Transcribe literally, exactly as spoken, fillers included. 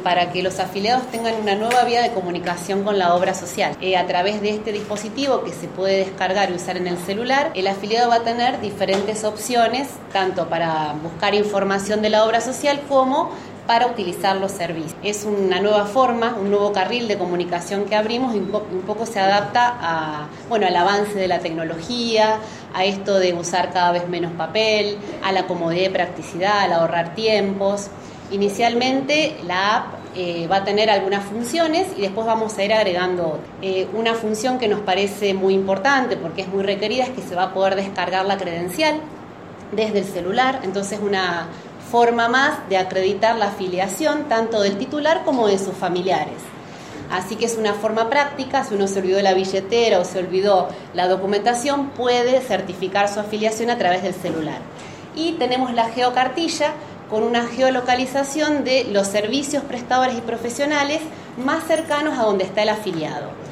para que los afiliados tengan una nueva vía de comunicación con la obra social. Eh, a través de este dispositivo que se puede descargar y usar en el celular, el afiliado va a tener diferentes opciones, tanto para buscar información de la obra social como para utilizar los servicios. Es una nueva forma, un nuevo carril de comunicación que abrimos y un, po- un poco se adapta a, bueno, al avance de la tecnología, a esto de usar cada vez menos papel, a la comodidad y practicidad, al ahorrar tiempos. Inicialmente la app eh, va a tener algunas funciones y después vamos a ir agregando otras. Eh, una función que nos parece muy importante porque es muy requerida es que se va a poder descargar la credencial desde el celular, entonces una forma más de acreditar la afiliación tanto del titular como de sus familiares. Así que es una forma práctica, si uno se olvidó la billetera o se olvidó la documentación, puede certificar su afiliación a través del celular. Y tenemos la geocartilla con una geolocalización de los servicios, prestadores y profesionales más cercanos a donde está el afiliado.